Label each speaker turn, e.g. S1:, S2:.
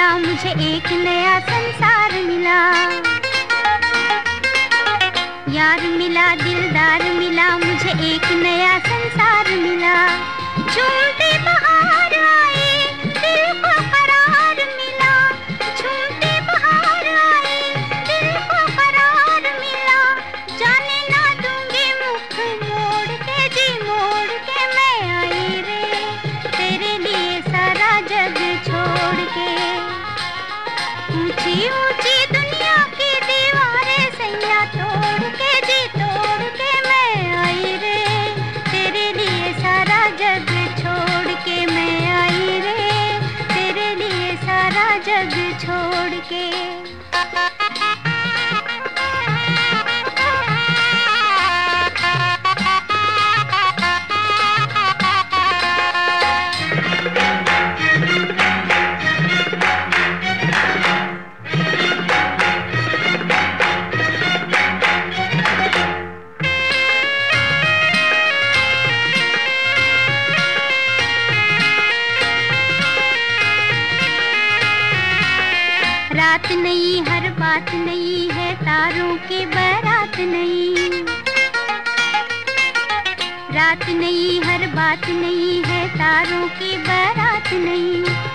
S1: मुझे एक नया संसार मिला। यार मिला, दिलदार मिला, मुझे एक नया संसार मिला। झूमते बहार आए, दिल को करार मिला। झूमते बहार आए, दिल को करार मिला। जाने ना दूंगी मुख मोड़ के, जी मोड़ के मैं आई रे, तेरे लिए सारा जग छोड़ के। ऊंची ऊंची दुनिया की दीवारें सैया तोड़ के, जी तोड़ के मैं आई रे, तेरे लिए सारा जग छोड़ के मैं आई रे, तेरे लिए सारा जग छोड़ के। रात नई, हर बात नई है, तारों की बारात नई। रात नई, हर बात नई है, तारों की बारात नई।